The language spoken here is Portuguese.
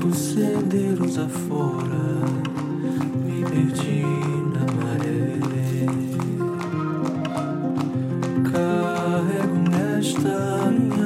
Os senderos afora, me perdi na maré. Carrego nesta minha